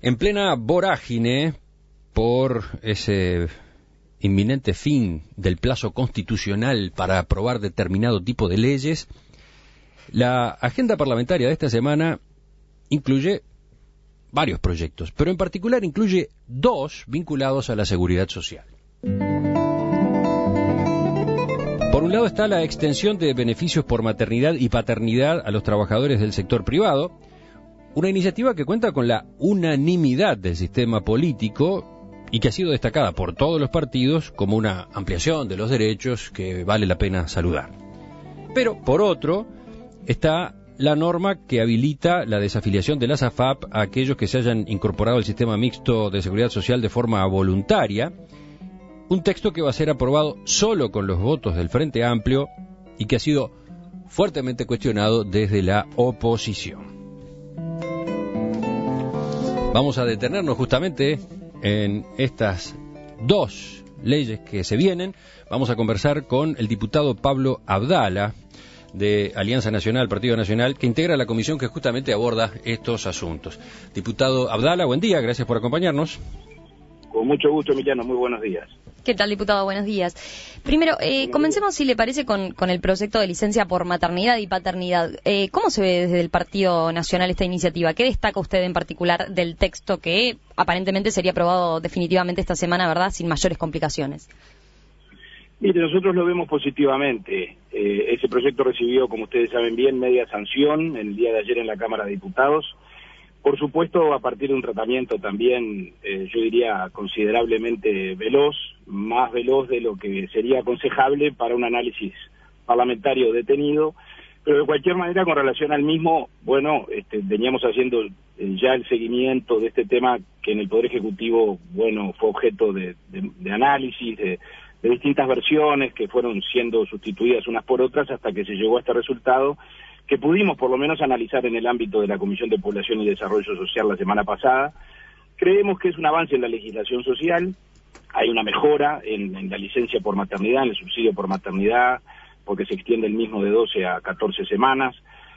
En plena vorágine por ese inminente fin del plazo constitucional para aprobar determinado tipo de leyes, la agenda parlamentaria de esta semana incluye varios proyectos, pero en particular incluye dos vinculados a la seguridad social. Por un lado está la extensión de beneficios por maternidad y paternidad a los trabajadores del sector privado, una iniciativa que cuenta con la unanimidad del sistema político y que ha sido destacada por todos los partidos como una ampliación de los derechos que vale la pena saludar. Pero, por otro, está la norma que habilita la desafiliación de las AFAP a aquellos que se hayan incorporado al sistema mixto de seguridad social de forma voluntaria, un texto que va a ser aprobado solo con los votos del Frente Amplio y que ha sido fuertemente cuestionado desde la oposición. Vamos a detenernos justamente en estas dos leyes que se vienen. Vamos a conversar con el diputado Pablo Abdala, de Alianza Nacional, Partido Nacional, que integra la comisión que justamente aborda estos asuntos. Diputado Abdala, buen día, gracias por acompañarnos. Con mucho gusto, Emiliano, muy buenos días. ¿Qué tal, diputado? Buenos días. Primero, comencemos, si le parece, con el proyecto de licencia por maternidad y paternidad. ¿Cómo se ve desde el Partido Nacional esta iniciativa? ¿Qué destaca usted en particular del texto que aparentemente sería aprobado definitivamente esta semana, verdad, sin mayores complicaciones? Mire, nosotros lo vemos positivamente. Ese proyecto recibió, como ustedes saben bien, media sanción el día de ayer en la Cámara de Diputados. Por supuesto, a partir de un tratamiento también, yo diría, considerablemente veloz, más veloz de lo que sería aconsejable para un análisis parlamentario detenido, pero de cualquier manera, con relación al mismo, bueno, veníamos haciendo ya el seguimiento de este tema que en el Poder Ejecutivo, bueno, fue objeto de análisis, de distintas versiones que fueron siendo sustituidas unas por otras hasta que se llegó a este resultado que pudimos por lo menos analizar en el ámbito de la Comisión de Población y Desarrollo Social la semana pasada. Creemos que es un avance en la legislación social, hay una mejora en la licencia por maternidad, en el subsidio por maternidad, porque se extiende el mismo de 12 a 14 semanas.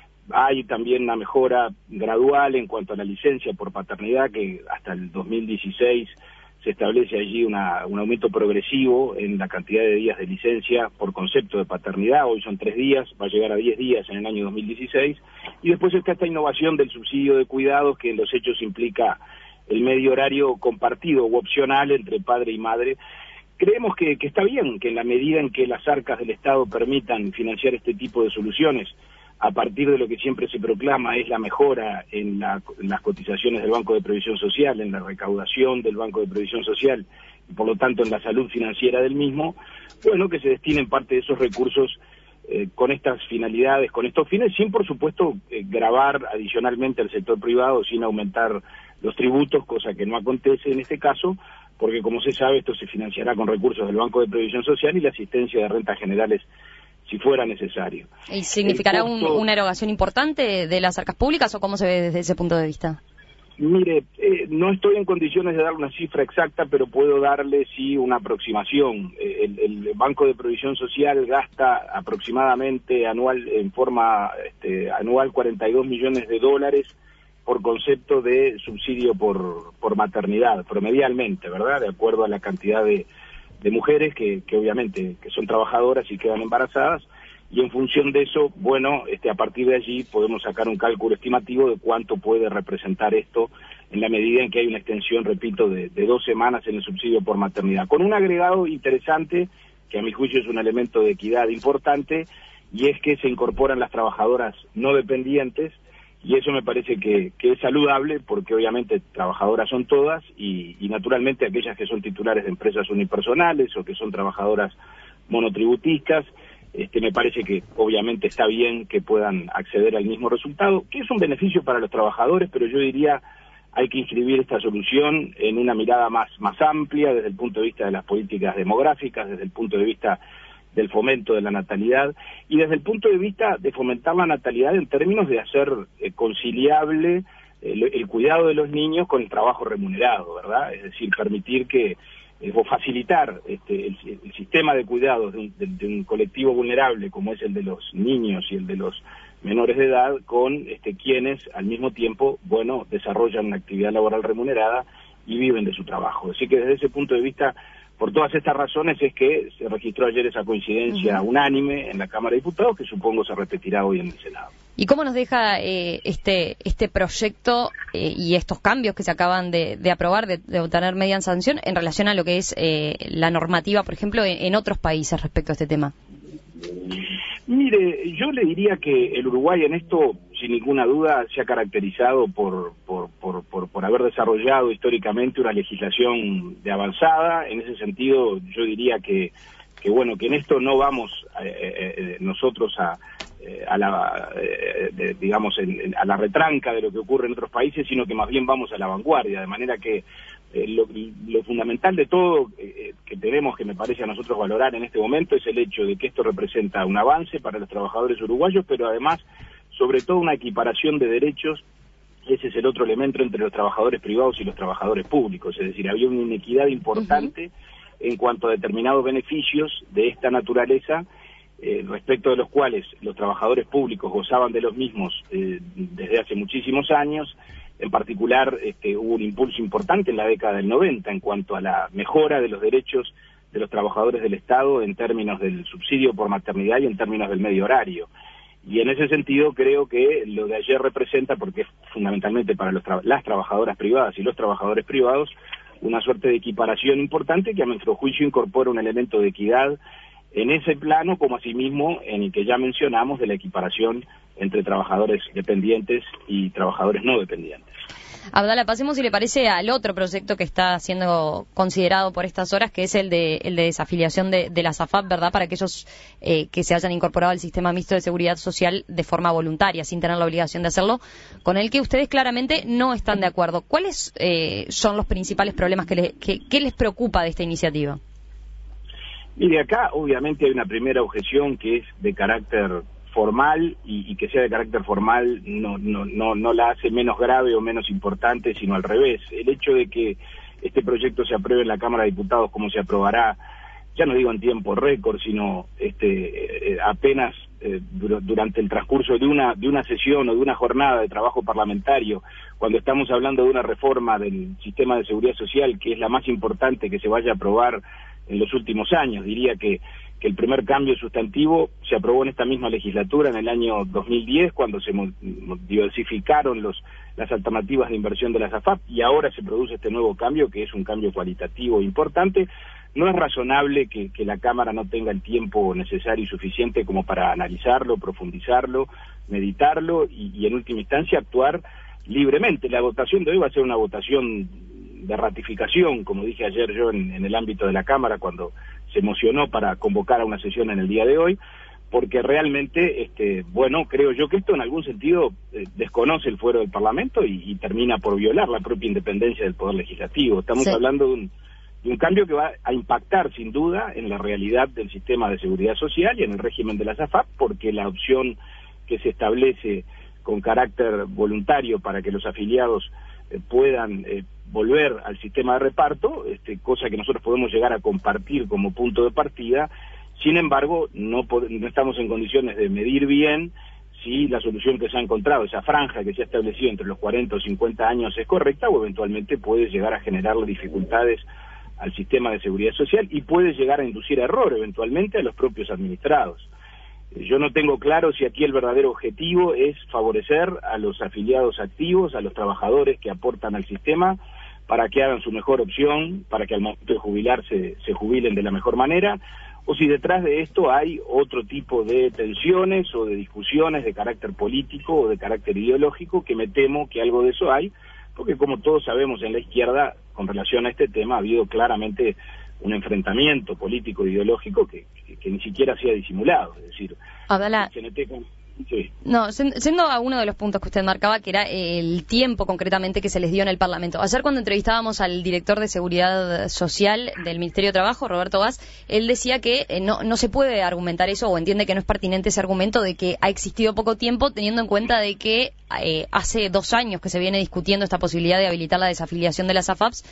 Hay también una mejora gradual en cuanto a la licencia por paternidad, que hasta el 2016 se establece allí un aumento progresivo en la cantidad de días de licencia por concepto de paternidad. Hoy son 3 días, va a llegar a 10 días en el año 2016. Y después está esta innovación del subsidio de cuidados, que en los hechos implica el medio horario compartido u opcional entre padre y madre. Creemos que está bien, que en la medida en que las arcas del Estado permitan financiar este tipo de soluciones, a partir de lo que siempre se proclama es la mejora en las cotizaciones del Banco de Previsión Social, en la recaudación del Banco de Previsión Social, y por lo tanto en la salud financiera del mismo, bueno, que se destinen parte de esos recursos con estas finalidades, con estos fines, sin por supuesto gravar adicionalmente al sector privado, sin aumentar los tributos, cosa que no acontece en este caso, porque como se sabe esto se financiará con recursos del Banco de Previsión Social y la asistencia de rentas generales si fuera necesario. ¿Y significará una erogación importante de las arcas públicas o cómo se ve desde ese punto de vista? Mire, no estoy en condiciones de dar una cifra exacta, pero puedo darle sí una aproximación. El Banco de Previsión Social gasta aproximadamente en forma anual 42 millones de dólares por concepto de subsidio por maternidad, promedialmente, ¿verdad? De acuerdo a la cantidad de mujeres que obviamente que son trabajadoras y quedan embarazadas, y en función de eso, bueno, a partir de allí podemos sacar un cálculo estimativo de cuánto puede representar esto en la medida en que hay una extensión, repito, de 2 semanas en el subsidio por maternidad, con un agregado interesante que a mi juicio es un elemento de equidad importante, y es que se incorporan las trabajadoras no dependientes, y eso me parece que es saludable, porque obviamente trabajadoras son todas, y naturalmente aquellas que son titulares de empresas unipersonales o que son trabajadoras monotributistas, me parece que obviamente está bien que puedan acceder al mismo resultado, que es un beneficio para los trabajadores, pero yo diría hay que inscribir esta solución en una mirada más amplia desde el punto de vista de las políticas demográficas, desde el punto de vista del fomento de la natalidad y desde el punto de vista de fomentar la natalidad en términos de hacer conciliable el cuidado de los niños con el trabajo remunerado, ¿verdad? Es decir, permitir que o facilitar el sistema de cuidados de un colectivo vulnerable como es el de los niños y el de los menores de edad con quienes al mismo tiempo, bueno, desarrollan una actividad laboral remunerada y viven de su trabajo. Así que desde ese punto de vista, por todas estas razones es que se registró ayer esa coincidencia unánime en la Cámara de Diputados, que supongo se repetirá hoy en el Senado. ¿Y cómo nos deja este proyecto y estos cambios que se acaban de aprobar, de obtener media sanción, en relación a lo que es la normativa, por ejemplo, en otros países respecto a este tema? Mire, yo le diría que el Uruguay en esto, sin ninguna duda, se ha caracterizado por haber desarrollado históricamente una legislación de avanzada. En ese sentido, yo diría que bueno, que en esto no vamos nosotros a la retranca de lo que ocurre en otros países, sino que más bien vamos a la vanguardia, de manera que lo fundamental de todo que tenemos, que me parece a nosotros valorar en este momento, es el hecho de que esto representa un avance para los trabajadores uruguayos, pero además, sobre todo, una equiparación de derechos. Ese es el otro elemento entre los trabajadores privados y los trabajadores públicos, es decir, había una inequidad importante en cuanto a determinados beneficios de esta naturaleza, respecto de los cuales los trabajadores públicos gozaban de los mismos desde hace muchísimos años. En particular, hubo un impulso importante en la década del 90 en cuanto a la mejora de los derechos de los trabajadores del Estado en términos del subsidio por maternidad y en términos del medio horario. Y en ese sentido creo que lo de ayer representa, porque es fundamentalmente para las trabajadoras privadas y los trabajadores privados, una suerte de equiparación importante que a nuestro juicio incorpora un elemento de equidad en ese plano, como asimismo en el que ya mencionamos de la equiparación entre trabajadores dependientes y trabajadores no dependientes. Abdala, pasemos, si le parece, al otro proyecto que está siendo considerado por estas horas, que es el de desafiliación de las AFAP, ¿verdad?, para aquellos que se hayan incorporado al sistema mixto de seguridad social de forma voluntaria, sin tener la obligación de hacerlo, con el que ustedes claramente no están de acuerdo. ¿Cuáles son los principales problemas que les preocupa de esta iniciativa? Mire, acá obviamente hay una primera objeción que es de carácter formal, y que sea de carácter formal no la hace menos grave o menos importante, sino al revés. El hecho de que este proyecto se apruebe en la Cámara de Diputados como se aprobará, ya no digo en tiempo récord, sino apenas durante el transcurso de una sesión o de una jornada de trabajo parlamentario, cuando estamos hablando de una reforma del sistema de seguridad social, que es la más importante que se vaya a aprobar en los últimos años. Diría que el primer cambio sustantivo se aprobó en esta misma legislatura en el año 2010, cuando se diversificaron las alternativas de inversión de las AFAP, y ahora se produce este nuevo cambio, que es un cambio cualitativo importante. No es razonable que la Cámara no tenga el tiempo necesario y suficiente como para analizarlo, profundizarlo, meditarlo y en última instancia actuar libremente. La votación de hoy va a ser una votación de ratificación, como dije ayer yo en el ámbito de la Cámara, cuando se emocionó para convocar a una sesión en el día de hoy, porque realmente, bueno, creo yo que esto en algún sentido desconoce el fuero del Parlamento y termina por violar la propia independencia del Poder Legislativo. Estamos hablando de un cambio que va a impactar sin duda en la realidad del sistema de seguridad social y en el régimen de las AFAP, porque la opción que se establece con carácter voluntario para que los afiliados puedan volver al sistema de reparto, cosa que nosotros podemos llegar a compartir como punto de partida. Sin embargo, no estamos en condiciones de medir bien si la solución que se ha encontrado, esa franja que se ha establecido entre los 40 o 50 años, es correcta, o eventualmente puede llegar a generarle dificultades al sistema de seguridad social y puede llegar a inducir error eventualmente a los propios administrados. Yo no tengo claro si aquí el verdadero objetivo es favorecer a los afiliados activos, a los trabajadores que aportan al sistema, para que hagan su mejor opción, para que al momento de jubilarse se jubilen de la mejor manera, o si detrás de esto hay otro tipo de tensiones o de discusiones de carácter político o de carácter ideológico, que me temo que algo de eso hay, porque como todos sabemos en la izquierda, con relación a este tema, ha habido claramente un enfrentamiento político e ideológico que ni siquiera se ha disimulado. Es decir, Abdala, sí. No, siendo a uno de los puntos que usted marcaba, que era el tiempo concretamente que se les dio en el Parlamento. Ayer, cuando entrevistábamos al director de Seguridad Social del Ministerio de Trabajo, Roberto Vaz, él decía que no se puede argumentar eso, o entiende que no es pertinente ese argumento de que ha existido poco tiempo, teniendo en cuenta de que hace 2 años que se viene discutiendo esta posibilidad de habilitar la desafiliación de las AFAPs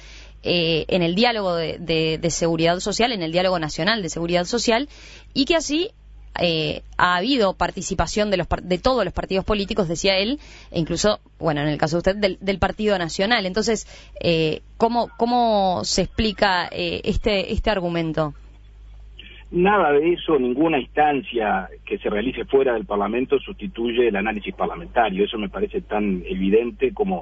en el diálogo de seguridad social, en el diálogo nacional de seguridad social, y que así ha habido participación de todos los partidos políticos, decía él, e incluso, bueno, en el caso de usted, del Partido Nacional. Entonces, ¿cómo se explica este argumento? Nada de eso, ninguna instancia que se realice fuera del Parlamento sustituye el análisis parlamentario. Eso me parece tan evidente como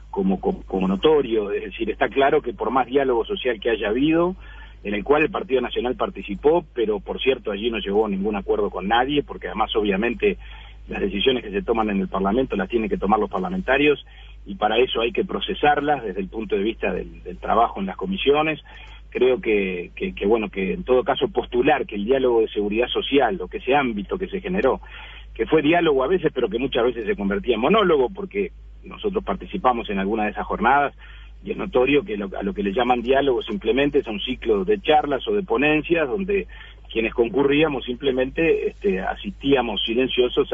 notorio. Es decir, está claro que por más diálogo social que haya habido, en el cual el Partido Nacional participó, pero por cierto allí no llegó a ningún acuerdo con nadie, porque además obviamente las decisiones que se toman en el Parlamento las tienen que tomar los parlamentarios, y para eso hay que procesarlas desde el punto de vista del trabajo en las comisiones. Creo que en todo caso postular que el diálogo de seguridad social, o que ese ámbito que se generó, que fue diálogo a veces, pero que muchas veces se convertía en monólogo, porque nosotros participamos en alguna de esas jornadas, y es notorio que a lo que le llaman diálogo simplemente es un ciclo de charlas o de ponencias donde quienes concurríamos simplemente asistíamos silenciosos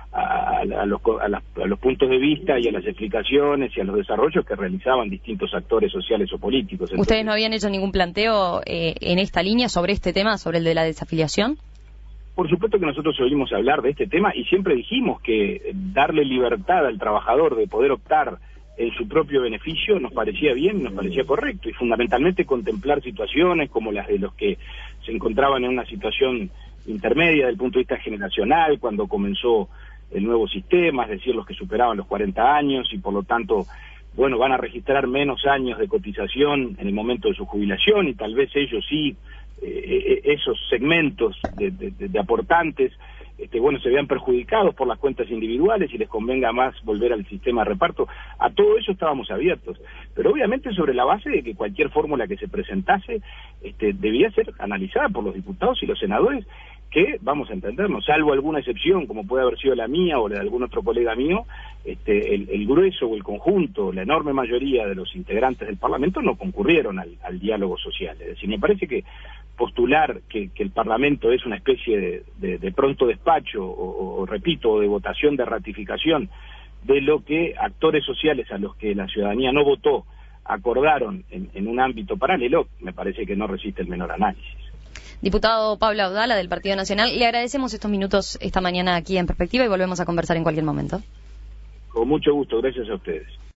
a los puntos de vista y a las explicaciones y a los desarrollos que realizaban distintos actores sociales o políticos. Entonces, ¿ustedes no habían hecho ningún planteo en esta línea sobre este tema, sobre el de la desafiliación? Por supuesto que nosotros oímos hablar de este tema y siempre dijimos que darle libertad al trabajador de poder optar en su propio beneficio nos parecía bien, nos parecía correcto, y fundamentalmente contemplar situaciones como las de los que se encontraban en una situación intermedia desde el punto de vista generacional cuando comenzó el nuevo sistema, es decir, los que superaban los 40 años y por lo tanto, bueno, van a registrar menos años de cotización en el momento de su jubilación, y tal vez ellos sí, esos segmentos de aportantes, se vean perjudicados por las cuentas individuales y les convenga más volver al sistema de reparto. A todo eso estábamos abiertos, pero obviamente sobre la base de que cualquier fórmula que se presentase debía ser analizada por los diputados y los senadores, que, vamos a entendernos, salvo alguna excepción, como puede haber sido la mía o la de algún otro colega mío, el grueso o el conjunto, la enorme mayoría de los integrantes del Parlamento no concurrieron al diálogo social. Es decir, me parece que postular que el Parlamento es una especie de pronto despacho o repito, de votación de ratificación de lo que actores sociales a los que la ciudadanía no votó acordaron en un ámbito paralelo, me parece que no resiste el menor análisis. Diputado Pablo Audala, del Partido Nacional, le agradecemos estos minutos esta mañana aquí en Perspectiva y volvemos a conversar en cualquier momento. Con mucho gusto, gracias a ustedes.